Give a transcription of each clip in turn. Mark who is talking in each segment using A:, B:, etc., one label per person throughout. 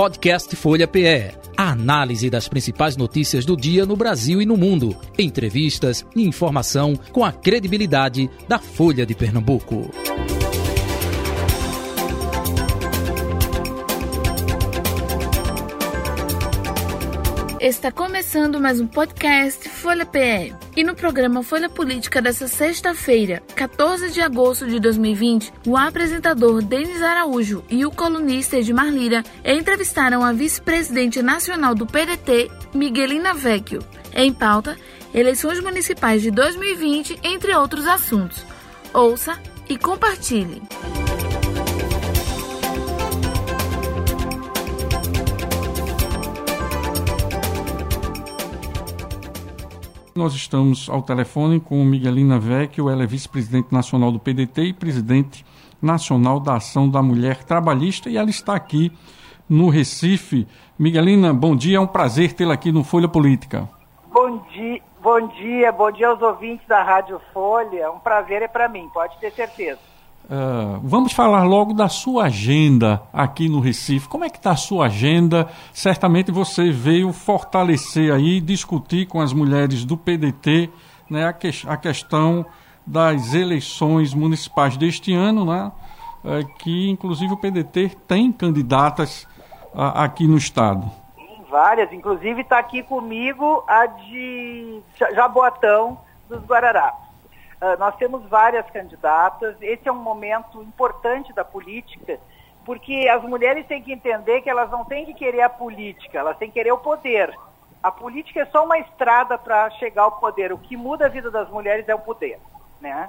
A: Podcast Folha PE. A análise das principais notícias do dia no Brasil e no mundo. Entrevistas e informação com a credibilidade da Folha de Pernambuco.
B: Está começando mais um podcast Folha PE. E no programa Folha Política desta sexta-feira, 14 de agosto de 2020, o apresentador Denis Araújo e o colunista Edmar Lira entrevistaram a vice-presidente nacional do PDT, Miguelina Vecchio. Em pauta, eleições municipais de 2020, entre outros assuntos. Ouça e compartilhe.
C: Nós estamos ao telefone com Miguelina Vecchio, ela é vice-presidente nacional do PDT e presidente nacional da Ação da Mulher Trabalhista, e ela está aqui no Recife. Miguelina, bom dia, é um prazer tê-la aqui no Folha Política.
D: Bom dia aos ouvintes da Rádio Folha, um prazer é para mim, pode ter certeza.
C: Vamos falar logo da sua agenda aqui no Recife. Como é que está a sua agenda? Certamente você veio fortalecer aí, discutir com as mulheres do PDT, né, a questão das eleições municipais deste ano, né, que inclusive o PDT tem candidatas aqui no estado.
D: Tem várias, inclusive está aqui comigo a de Jaboatão dos Guararapes. Nós temos várias candidatas. Esse é um momento importante da política, porque as mulheres têm que entender que elas não têm que querer a política, elas têm que querer o poder. A política é só uma estrada para chegar ao poder. O que muda a vida das mulheres é o poder, né?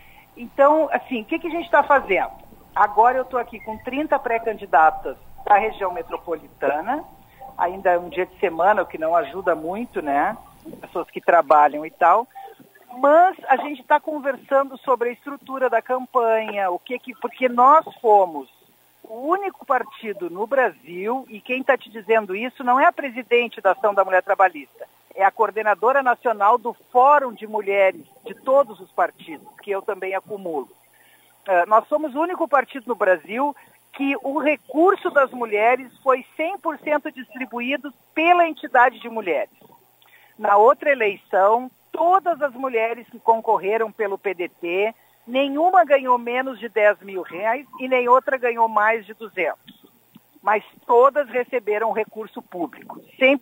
D: Então, assim, o que a gente está fazendo? Agora eu estou aqui com 30 pré-candidatas da região metropolitana, ainda é um dia de semana, o que não ajuda muito, né? Pessoas que trabalham e tal. Mas a gente está conversando sobre a estrutura da campanha, porque nós fomos o único partido no Brasil, e quem está te dizendo isso não é a presidente da Ação da Mulher Trabalhista, é a coordenadora nacional do Fórum de Mulheres de todos os partidos, que eu também acumulo. Nós somos o único partido no Brasil que o recurso das mulheres foi 100% distribuído pela entidade de mulheres. Na outra eleição, todas as mulheres que concorreram pelo PDT, nenhuma ganhou menos de R$10 mil e nem outra ganhou mais de 200. Mas todas receberam recurso público.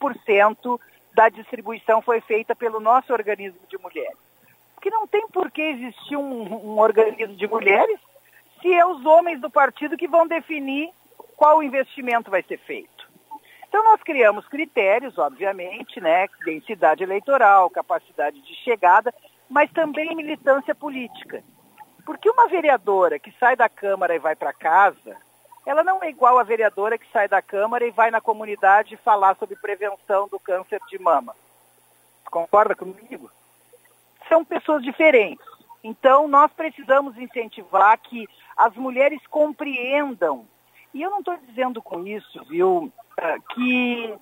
D: 100% da distribuição foi feita pelo nosso organismo de mulheres. Porque não tem por que existir um organismo de mulheres se é os homens do partido que vão definir qual investimento vai ser feito. Então nós criamos critérios, obviamente, né, densidade eleitoral, capacidade de chegada, mas também militância política. Porque uma vereadora que sai da Câmara e vai para casa, ela não é igual a vereadora que sai da Câmara e vai na comunidade falar sobre prevenção do câncer de mama. Concorda comigo? São pessoas diferentes. Então nós precisamos incentivar que as mulheres compreendam. E eu não estou dizendo com isso, viu, que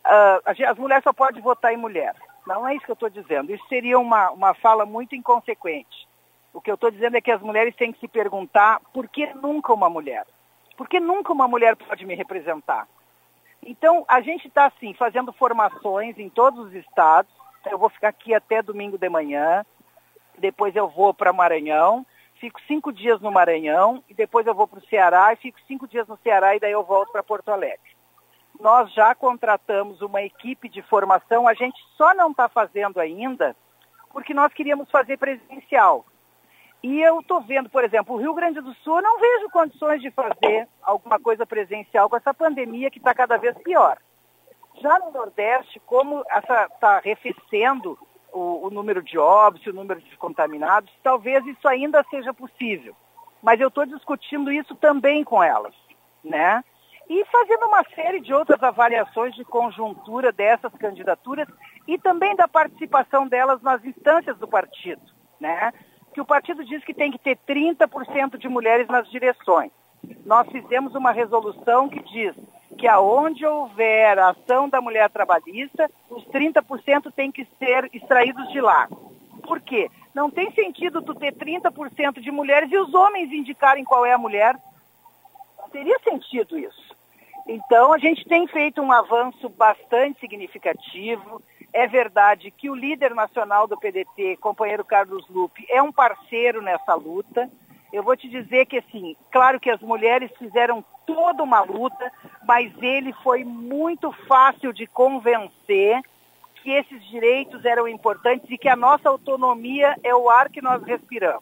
D: as mulheres só podem votar em mulher. Não é isso que eu estou dizendo. Isso seria uma fala muito inconsequente. O que eu estou dizendo é que as mulheres têm que se perguntar por que nunca uma mulher? Por que nunca uma mulher pode me representar? Então, a gente está, assim, fazendo formações em todos os estados. Eu vou ficar aqui até domingo de manhã. Depois eu vou para Maranhão. Fico 5 dias no Maranhão e depois eu vou para o Ceará e fico 5 dias no Ceará e daí eu volto para Porto Alegre. Nós já contratamos uma equipe de formação, a gente só não está fazendo ainda porque nós queríamos fazer presencial. E eu estou vendo, por exemplo, o Rio Grande do Sul, eu não vejo condições de fazer alguma coisa presencial com essa pandemia que está cada vez pior. Já no Nordeste, como está arrefecendo o número de óbitos, o número de contaminados, talvez isso ainda seja possível. Mas eu estou discutindo isso também com elas, né? E fazendo uma série de outras avaliações de conjuntura dessas candidaturas e também da participação delas nas instâncias do partido, né? Que o partido diz que tem que ter 30% de mulheres nas direções. Nós fizemos uma resolução que diz que aonde houver a ação da mulher trabalhista, os 30% têm que ser extraídos de lá. Por quê? Não tem sentido tu ter 30% de mulheres e os homens indicarem qual é a mulher. Não teria sentido isso. Então, a gente tem feito um avanço bastante significativo. É verdade que o líder nacional do PDT, companheiro Carlos Lupe, é um parceiro nessa luta. Eu vou te dizer que, assim, claro que as mulheres fizeram toda uma luta, mas ele foi muito fácil de convencer que esses direitos eram importantes e que a nossa autonomia é o ar que nós respiramos.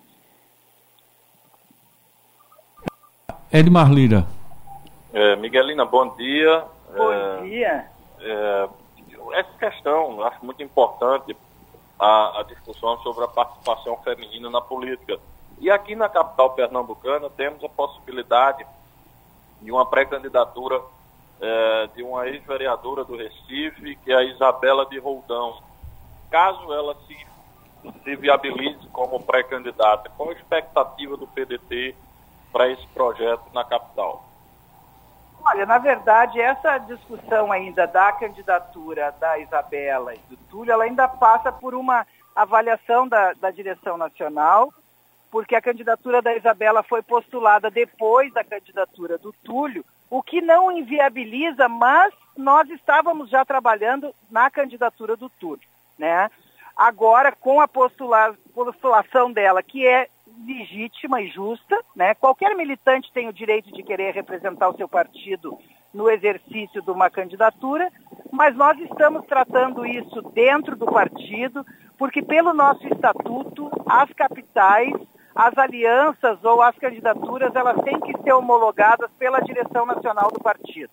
C: Edmar Lira.
E: Miguelina, bom dia.
D: Bom dia.
E: Essa questão, eu acho muito importante a discussão sobre a participação feminina na política. E aqui na capital pernambucana temos a possibilidade de uma pré-candidatura de uma ex-vereadora do Recife, que é a Isabela de Roldão. Caso ela se viabilize como pré-candidata, qual a expectativa do PDT para esse projeto na capital?
D: Olha, na verdade, essa discussão ainda da candidatura da Isabela e do Túlio, ela ainda passa por uma avaliação da direção nacional, porque a candidatura da Isabela foi postulada depois da candidatura do Túlio, o que não inviabiliza, mas nós estávamos já trabalhando na candidatura do Túlio, né? Agora, com a postulação dela, que é legítima e justa, né? Qualquer militante tem o direito de querer representar o seu partido no exercício de uma candidatura, mas nós estamos tratando isso dentro do partido, porque pelo nosso estatuto, as capitais, as alianças ou as candidaturas, elas têm que ser homologadas pela direção nacional do partido.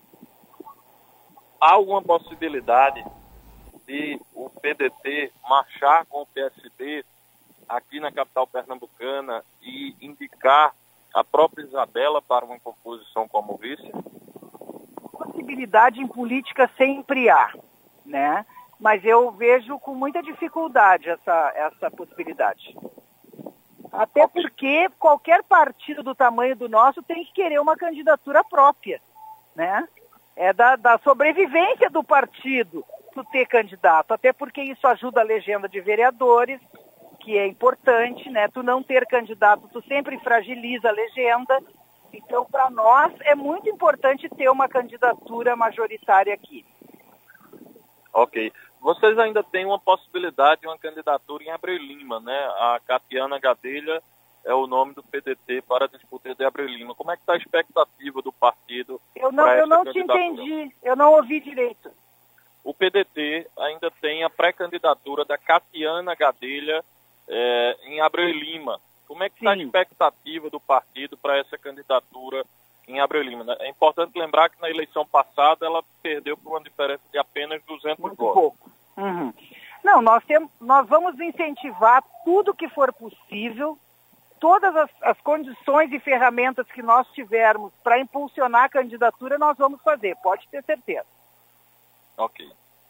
E: Há alguma possibilidade de o PDT marchar com o PSD aqui na capital pernambucana e indicar a própria Isabela para uma composição como vice?
D: Possibilidade em política sempre há, né? Mas eu vejo com muita dificuldade essa possibilidade. Até porque qualquer partido do tamanho do nosso tem que querer uma candidatura própria, né? É da sobrevivência do partido tu ter candidato, até porque isso ajuda a legenda de vereadores, que é importante, né? Tu não ter candidato, tu sempre fragiliza a legenda. Então, para nós, é muito importante ter uma candidatura majoritária aqui.
E: Ok. Vocês ainda têm uma possibilidade de uma candidatura em Abreu Lima, né? A Catiana Gadelha é o nome do PDT para a disputa de Abreu Lima. Como é que está a expectativa do partido?
D: Eu não te entendi, eu não ouvi direito.
E: O PDT ainda tem a pré-candidatura da Catiana Gadelha em Abreu Lima. Como é que está a expectativa do partido para essa candidatura em Abreu Lima? É importante lembrar que na eleição passada ela perdeu por uma diferença de apenas 200
D: muito
E: votos.
D: Pouco. Uhum. Não, nós vamos incentivar tudo que for possível, todas as condições e ferramentas que nós tivermos para impulsionar a candidatura, nós vamos fazer, pode ter certeza.
E: Ok.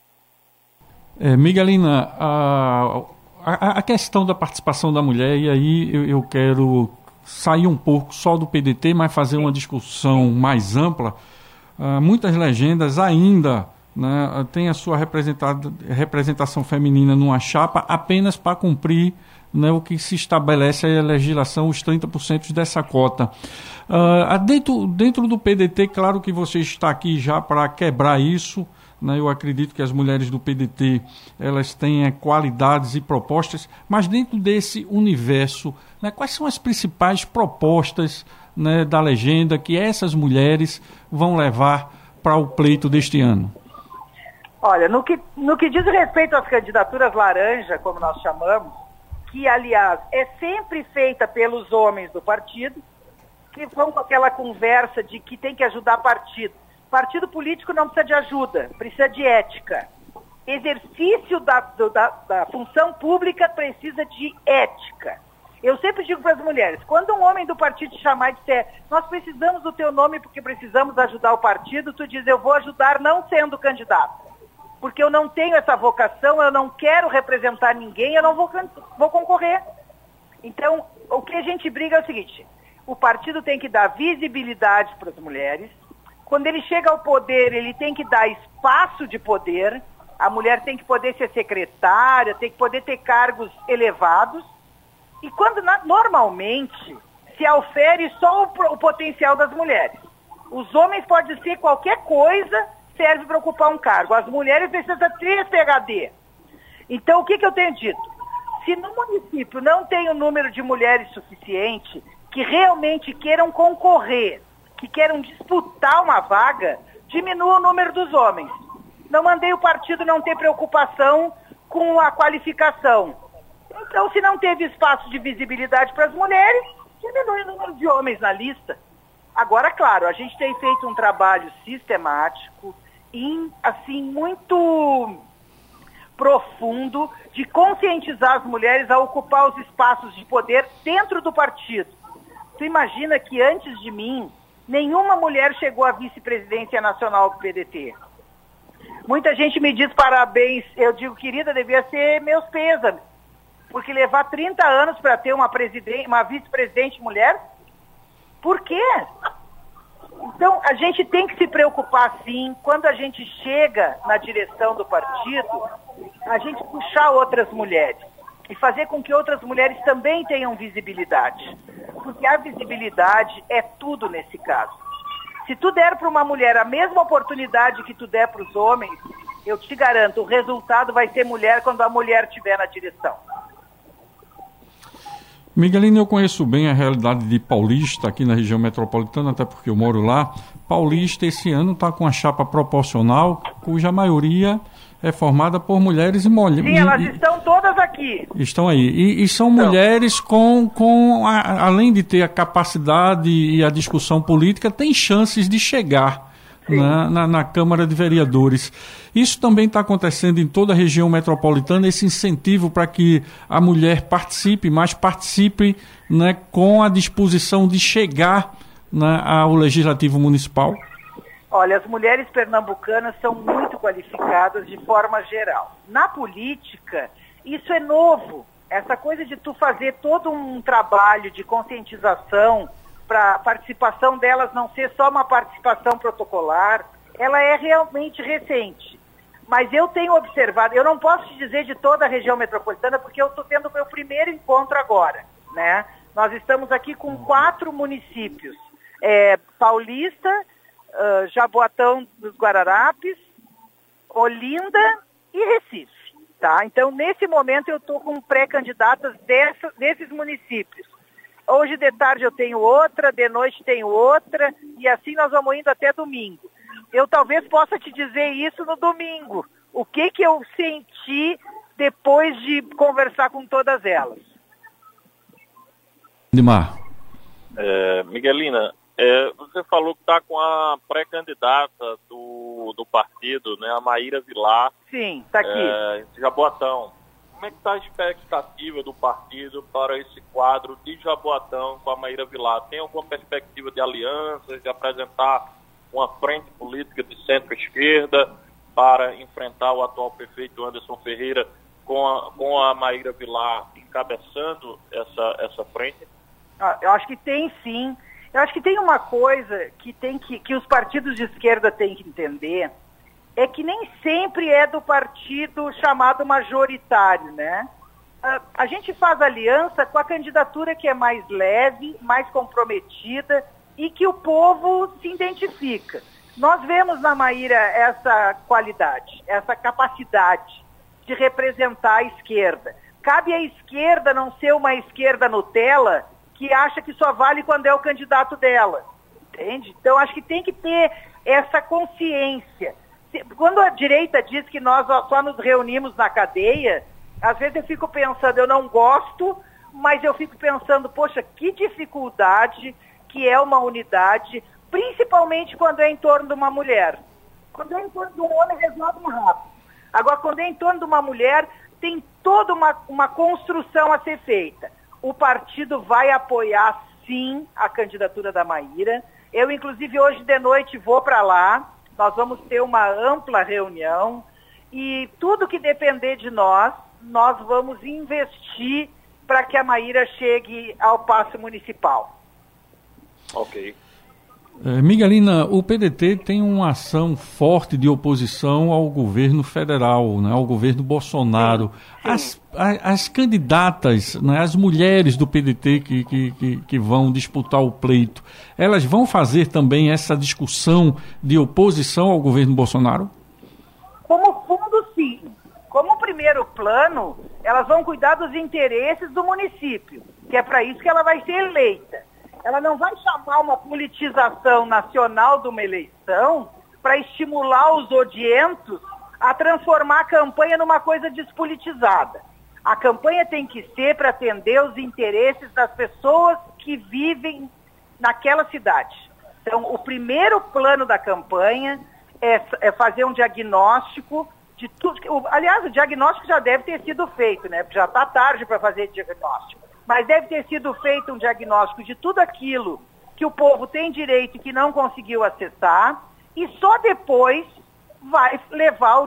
C: Miguelina, a questão da participação da mulher, e aí eu quero sair um pouco só do PDT, mas fazer uma discussão mais ampla. Muitas legendas ainda, né, têm a sua representação feminina numa chapa apenas para cumprir, né, o que se estabelece a legislação, os 30% dessa cota. Dentro do PDT, claro que você está aqui já para quebrar isso, né, eu acredito que as mulheres do PDT elas têm qualidades e propostas, mas dentro desse universo, né, quais são as principais propostas, né, da legenda que essas mulheres vão levar para o pleito deste ano?
D: Olha, no que diz respeito às candidaturas laranja, como nós chamamos, que, aliás, é sempre feita pelos homens do partido, que vão com aquela conversa de que tem que ajudar partido. Partido político não precisa de ajuda, precisa de ética. Exercício da função pública precisa de ética. Eu sempre digo para as mulheres, quando um homem do partido te chamar e disser, nós precisamos do teu nome porque precisamos ajudar o partido, tu diz, eu vou ajudar não sendo candidato. Porque eu não tenho essa vocação, eu não quero representar ninguém, eu não vou concorrer. Então, o que a gente briga é o seguinte, o partido tem que dar visibilidade para as mulheres. Quando ele chega ao poder, ele tem que dar espaço de poder. A mulher tem que poder ser secretária, tem que poder ter cargos elevados. E quando normalmente se aufere só o potencial das mulheres. Os homens podem ser qualquer coisa, serve para ocupar um cargo. As mulheres precisam ter PhD. Então, o que eu tenho dito? Se no município não tem o número de mulheres suficiente que realmente queiram concorrer, que queiram disputar uma vaga, diminua o número dos homens. Não mandei o partido não ter preocupação com a qualificação. Então, se não teve espaço de visibilidade para as mulheres, diminui o número de homens na lista. Agora, claro, a gente tem feito um trabalho sistemático e, assim, muito profundo de conscientizar as mulheres a ocupar os espaços de poder dentro do partido. Tu imagina que antes de mim, nenhuma mulher chegou à vice-presidência nacional do PDT. Muita gente me diz parabéns, eu digo, querida, devia ser meus pêsames, porque levar 30 anos para ter uma vice-presidente mulher, por quê? Então, a gente tem que se preocupar, sim, quando a gente chega na direção do partido, a gente puxar outras mulheres e fazer com que outras mulheres também tenham visibilidade. Porque a visibilidade é tudo nesse caso. Se tu der para uma mulher a mesma oportunidade que tu der para os homens, eu te garanto, o resultado vai ser mulher quando a mulher estiver na direção.
C: Miguelina, eu conheço bem a realidade de Paulista, aqui na região metropolitana, até porque eu moro lá. Paulista, esse ano, está com a chapa proporcional, cuja maioria é formada por mulheres e mulheres.
D: Sim, elas estão todas aqui.
C: Estão aí. E são mulheres além de ter a capacidade e a discussão política, têm chances de chegar na Câmara de Vereadores. Isso também está acontecendo em toda a região metropolitana, esse incentivo para que a mulher participe, mas participe, né, com a disposição de chegar, né, ao Legislativo Municipal?
D: Olha, as mulheres pernambucanas são muito qualificadas de forma geral. Na política, isso é novo. Essa coisa de tu fazer todo um trabalho de conscientização para a participação delas não ser só uma participação protocolar, ela é realmente recente. Mas eu tenho observado, eu não posso te dizer de toda a região metropolitana, porque eu estou tendo o meu primeiro encontro agora, né? Nós estamos aqui com 4 municípios, Paulista, Jaboatão dos Guararapes, Olinda e Recife, tá? Então, nesse momento, eu estou com pré-candidatas desses municípios. Hoje de tarde eu tenho outra, de noite tenho outra, e assim nós vamos indo até domingo. Eu talvez possa te dizer isso no domingo. O que eu senti depois de conversar com todas elas.
C: Dimar.
E: Miguelina, você falou que está com a pré-candidata do partido, né, a Maíra Vilar.
D: Sim, está aqui.
E: Jaboatão. Como é que está a expectativa do partido para esse quadro de Jaboatão com a Maíra Vilar? Tem alguma perspectiva de aliança, de apresentar uma frente política de centro-esquerda para enfrentar o atual prefeito Anderson Ferreira com a Maíra Vilar encabeçando essa frente?
D: Eu acho que tem, sim. Eu acho que tem uma coisa que os partidos de esquerda têm que entender, é que nem sempre é do partido chamado majoritário, né? A gente faz aliança com a candidatura que é mais leve, mais comprometida e que o povo se identifica. Nós vemos na Maíra essa qualidade, essa capacidade de representar a esquerda. Cabe à esquerda não ser uma esquerda Nutella que acha que só vale quando é o candidato dela, entende? Então, acho que tem que ter essa consciência. Quando a direita diz que nós só nos reunimos na cadeia, às vezes eu fico pensando, eu não gosto, mas eu fico pensando, poxa, que dificuldade que é uma unidade, principalmente quando é em torno de uma mulher. Quando é em torno de um homem, resolve rápido. Agora, quando é em torno de uma mulher, tem toda uma construção a ser feita. O partido vai apoiar, sim, a candidatura da Maíra. Eu, inclusive, hoje de noite vou para lá. Nós vamos ter uma ampla reunião e tudo que depender de nós vamos investir para que a Maíra chegue ao Paço Municipal.
E: Ok.
C: Miguelina, o PDT tem uma ação forte de oposição ao governo federal, né, ao governo Bolsonaro.
D: Sim.
C: As candidatas, né, as mulheres do PDT que vão disputar o pleito, elas vão fazer também essa discussão de oposição ao governo Bolsonaro?
D: Como fundo, sim. Como primeiro plano, elas vão cuidar dos interesses do município, que é para isso que ela vai ser eleita. Ela não vai chamar uma politização nacional de uma eleição para estimular os odientos a transformar a campanha numa coisa despolitizada. A campanha tem que ser para atender os interesses das pessoas que vivem naquela cidade. Então, o primeiro plano da campanha é fazer um diagnóstico de tudo. Aliás, o diagnóstico já deve ter sido feito, né? Porque já está tarde para fazer diagnóstico. Mas deve ter sido feito um diagnóstico de tudo aquilo que o povo tem direito e que não conseguiu acessar, e só depois vai levar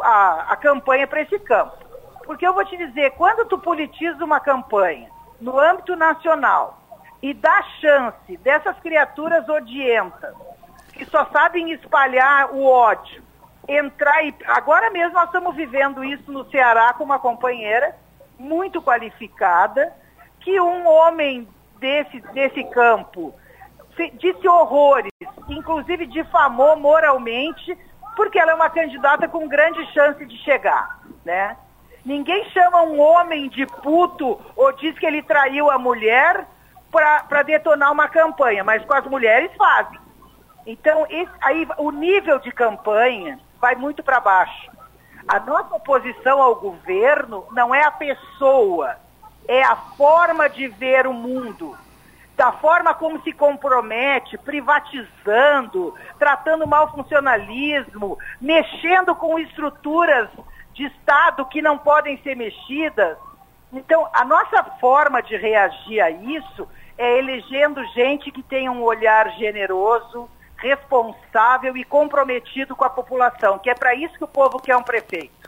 D: a campanha para esse campo. Porque eu vou te dizer, quando tu politiza uma campanha no âmbito nacional e dá chance dessas criaturas odientas, que só sabem espalhar o ódio, entrar e... Agora mesmo nós estamos vivendo isso no Ceará com uma companheira muito qualificada, que um homem desse campo disse horrores, inclusive difamou moralmente, porque ela é uma candidata com grande chance de chegar, né? Ninguém chama um homem de puto ou diz que ele traiu a mulher para detonar uma campanha, mas com as mulheres fazem. Então, aí o nível de campanha vai muito para baixo. A nossa oposição ao governo não é a pessoa, é a forma de ver o mundo, da forma como se compromete, privatizando, tratando mal funcionalismo, mexendo com estruturas de Estado que não podem ser mexidas. Então, a nossa forma de reagir a isso é elegendo gente que tenha um olhar generoso, responsável e comprometido com a população, que é para isso que o povo quer um prefeito.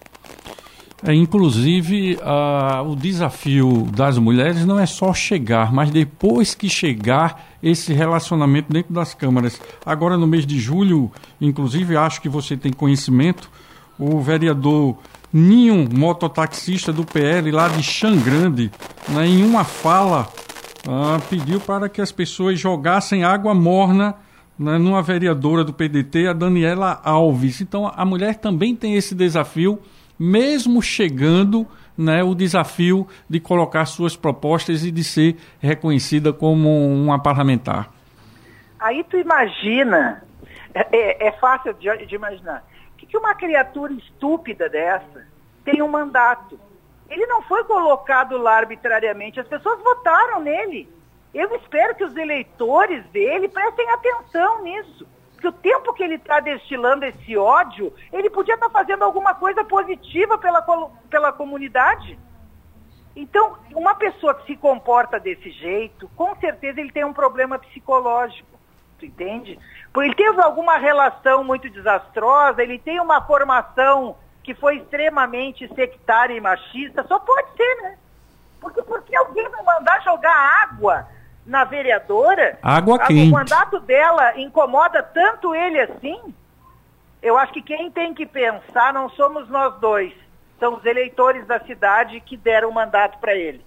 C: Inclusive, o desafio das mulheres não é só chegar, mas depois que chegar, esse relacionamento dentro das câmaras. Agora, no mês de julho, inclusive, acho que você tem conhecimento, o vereador Ninho, mototaxista do PL, lá de Xangrande, né, em uma fala, pediu para que as pessoas jogassem água morna, né, numa vereadora do PDT, a Daniela Alves. Então, a mulher também tem esse desafio, mesmo chegando, né, o desafio de colocar suas propostas e de ser reconhecida como uma parlamentar.
D: Aí tu imagina, é fácil de imaginar, que uma criatura estúpida dessa tem um mandato. Ele não foi colocado lá arbitrariamente, as pessoas votaram nele. Eu espero que os eleitores dele prestem atenção nisso. Porque o tempo que ele está destilando esse ódio, ele podia estar fazendo alguma coisa positiva pela comunidade. Então, uma pessoa que se comporta desse jeito, com certeza ele tem um problema psicológico, tu entende? Porque ele teve alguma relação muito desastrosa, ele tem uma formação que foi extremamente sectária e machista, só pode ser, né? Porque por que alguém vai mandar jogar água na vereadora?
C: Água quente.
D: O mandato dela incomoda tanto ele assim? Eu acho que quem tem que pensar não somos nós dois, são os eleitores da cidade que deram o mandato para ele.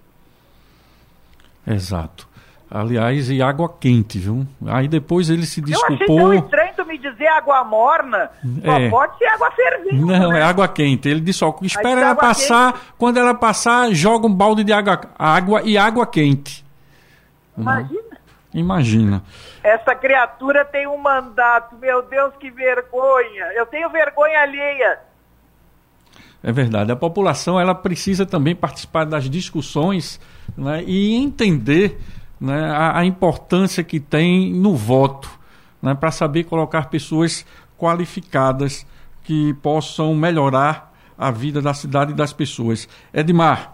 C: Exato. Aliás, e água quente, viu? Aí depois ele se desculpou.
D: Eu achei tão estranho tu me dizer água morna, só pode ser água fervendo.
C: Não,
D: né?
C: É água quente. Ele disse, espera ela passar, quente. Quando ela passar, joga um balde de água e água quente.
D: Imagina.
C: Imagina.
D: Essa criatura tem um mandato, meu Deus, que vergonha. Eu tenho vergonha alheia.
C: É verdade. A população ela precisa também participar das discussões, né, e entender, né, a importância que tem no voto, né, para saber colocar pessoas qualificadas que possam melhorar a vida da cidade e das pessoas. Edmar?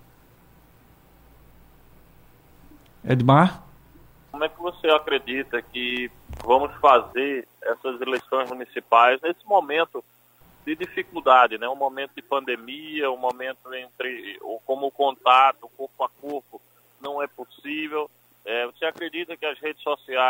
E: Como é que você acredita que vamos fazer essas eleições municipais nesse momento de dificuldade, né? Um momento de pandemia, um momento como o contato, corpo a corpo, não é possível. Você acredita que as redes sociais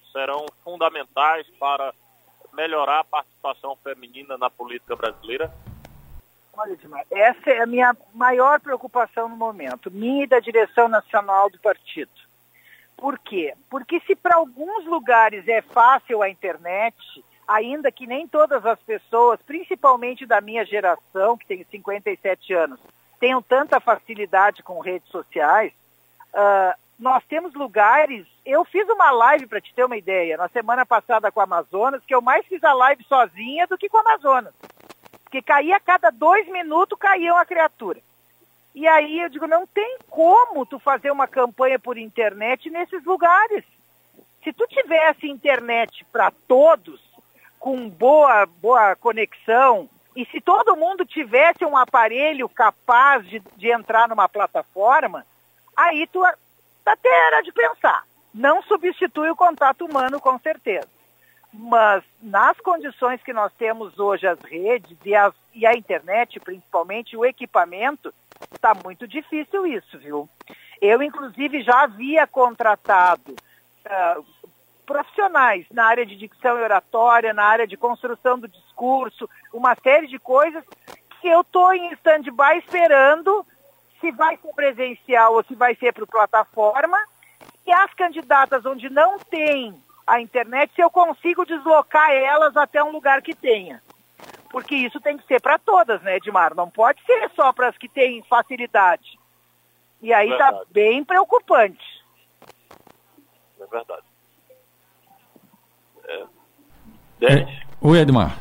E: serão fundamentais para melhorar a participação feminina na política brasileira?
D: Olha, Edmar, essa é a minha maior preocupação no momento, minha e da direção nacional do partido. Por quê? Porque se para alguns lugares é fácil a internet, ainda que nem todas as pessoas, principalmente da minha geração, que tem 57 anos, tenham tanta facilidade com redes sociais, nós temos lugares... Eu fiz uma live, para te ter uma ideia, na semana passada com a Amazonas, que eu mais fiz a live sozinha do que com a Amazonas. Porque caía a cada 2 minutos, caía uma criatura. E aí eu digo, não tem como tu fazer uma campanha por internet nesses lugares. Se tu tivesse internet para todos, com boa conexão, e se todo mundo tivesse um aparelho capaz de entrar numa plataforma, aí tu até era de pensar. Não substitui o contato humano, com certeza. Mas nas condições que nós temos hoje, as redes e a internet, principalmente, o equipamento, está muito difícil isso, viu? Eu, inclusive, já havia contratado profissionais na área de dicção e oratória, na área de construção do discurso, uma série de coisas que eu estou em stand-by esperando se vai ser presencial ou se vai ser por plataforma, e as candidatas onde não tem a internet, se eu consigo deslocar elas até um lugar que tenha. Porque isso tem que ser para todas, né, Edmar? Não pode ser só para as que têm facilidade. E aí está bem preocupante.
E: É verdade.
C: Oi, Edmar.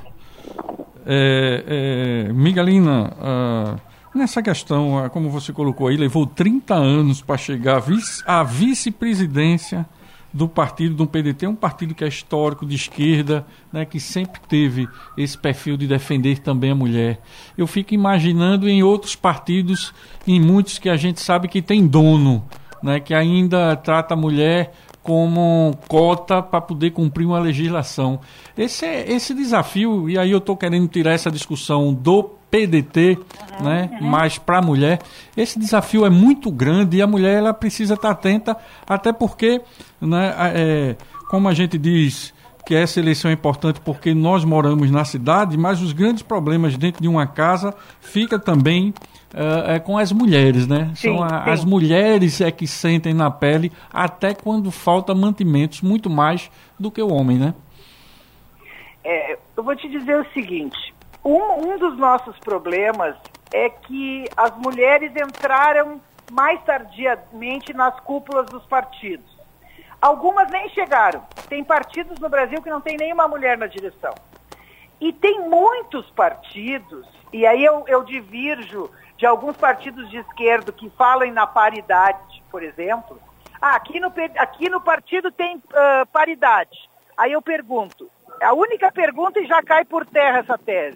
C: Miguelina, nessa questão, como você colocou aí, levou 30 anos para chegar à vice-presidência do partido, do PDT, um partido que é histórico, de esquerda, né, que sempre teve esse perfil de defender também a mulher. Eu fico imaginando em outros partidos, em muitos que a gente sabe que tem dono, né, que ainda trata a mulher como cota para poder cumprir uma legislação. Esse desafio, e aí eu estou querendo tirar essa discussão do PDT, né, mas para a mulher, esse desafio é muito grande e a mulher ela precisa estar atenta, até porque, né, como a gente diz que essa eleição é importante porque nós moramos na cidade, mas os grandes problemas dentro de uma casa fica também com as mulheres, né?
D: Sim,
C: São as mulheres que sentem na pele até quando falta mantimentos, muito mais do que o homem, né?
D: Eu vou te dizer o seguinte, um dos nossos problemas é que as mulheres entraram mais tardiamente nas cúpulas dos partidos. Algumas nem chegaram. Tem partidos no Brasil que não tem nenhuma mulher na direção. E tem muitos partidos, e aí eu divirjo de alguns partidos de esquerda que falam na paridade, por exemplo. Aqui no partido tem paridade. Aí eu pergunto, a única pergunta, e já cai por terra essa tese,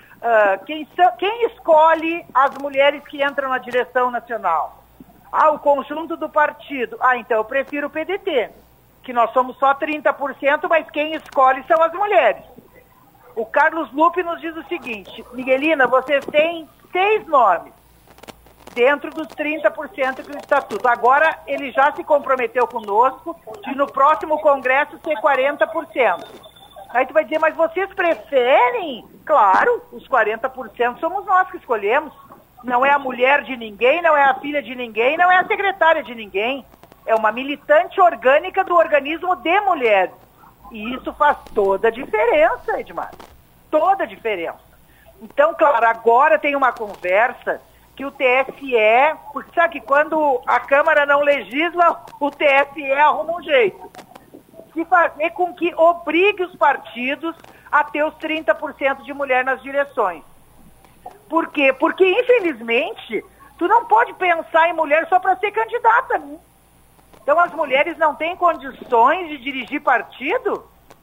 D: quem escolhe as mulheres que entram na direção nacional? O conjunto do partido. Então eu prefiro o PDT, que nós somos só 30%, mas quem escolhe são as mulheres. O Carlos Lupe nos diz o seguinte, Miguelina, vocês têm 6 nomes dentro dos 30% do estatuto. Agora ele já se comprometeu conosco de no próximo congresso ser 40%. Aí tu vai dizer, mas vocês preferem? Claro, os 40% somos nós que escolhemos. Não é a mulher de ninguém, não é a filha de ninguém, não é a secretária de ninguém. É uma militante orgânica do organismo de mulheres. E isso faz toda a diferença, Edmar. Toda a diferença. Então, claro, agora tem uma conversa que o TSE... Porque sabe que quando a Câmara não legisla, o TSE arruma um jeito. De fazer com que obrigue os partidos a ter os 30% de mulher nas direções. Por quê? Porque, infelizmente, tu não pode pensar em mulher só para ser candidata. Então, as mulheres não têm condições de dirigir partido?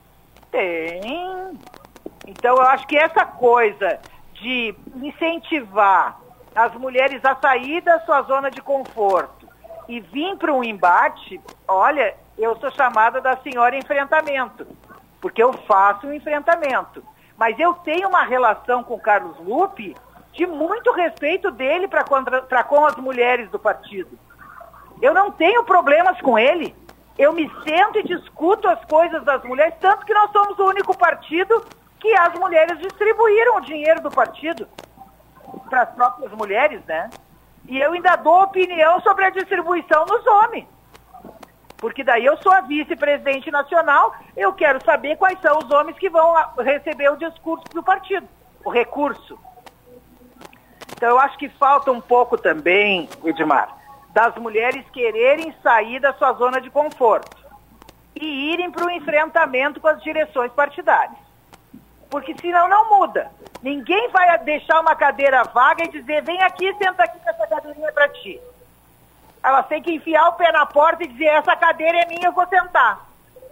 D: Tem. Então, eu acho que essa coisa de incentivar as mulheres a sair da sua zona de conforto e vir para um embate, olha, eu sou chamada da senhora enfrentamento, porque eu faço um enfrentamento. Mas eu tenho uma relação com o Carlos Lupe de muito respeito dele para com as mulheres do partido. Eu não tenho problemas com ele. Eu me sento e discuto as coisas das mulheres, tanto que nós somos o único partido que as mulheres distribuíram o dinheiro do partido para as próprias mulheres, né? E eu ainda dou opinião sobre a distribuição nos homens. Porque daí eu sou a vice-presidente nacional, eu quero saber quais são os homens que vão receber o discurso do partido, o recurso. Então eu acho que falta um pouco também, Edmar, das mulheres quererem sair da sua zona de conforto e irem para o enfrentamento com as direções partidárias. Porque senão não muda. Ninguém vai deixar uma cadeira vaga e dizer, vem aqui, senta aqui que essa cadeirinha é para ti. Elas têm que enfiar o pé na porta e dizer, essa cadeira é minha, eu vou sentar.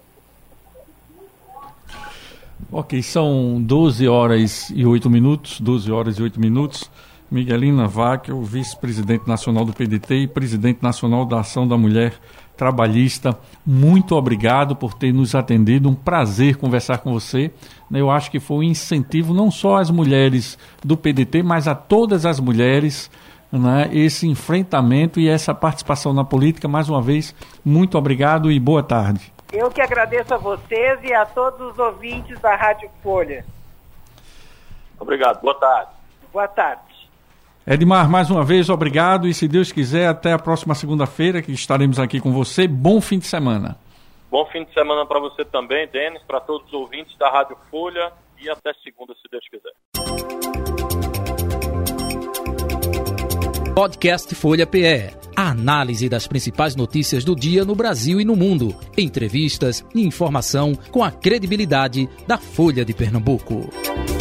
C: Ok, são 12 horas e 8 minutos. Miguelina Wackel, vice-presidente nacional do PDT e presidente nacional da Ação da Mulher Trabalhista, muito obrigado por ter nos atendido, um prazer conversar com você. Eu acho que foi um incentivo não só às mulheres do PDT, mas a todas as mulheres, né, esse enfrentamento e essa participação na política. Mais uma vez, muito obrigado e boa tarde.
D: Eu que agradeço a vocês e a todos os ouvintes da Rádio Folha.
E: Obrigado, boa tarde.
D: Boa tarde.
C: Edmar, mais uma vez, obrigado e se Deus quiser, até a próxima segunda-feira que estaremos aqui com você. Bom fim de semana.
E: Bom fim de semana para você também, Denis, para todos os ouvintes da Rádio Folha e até segunda, se Deus quiser.
A: Podcast Folha PE. A análise das principais notícias do dia no Brasil e no mundo. Entrevistas e informação com a credibilidade da Folha de Pernambuco.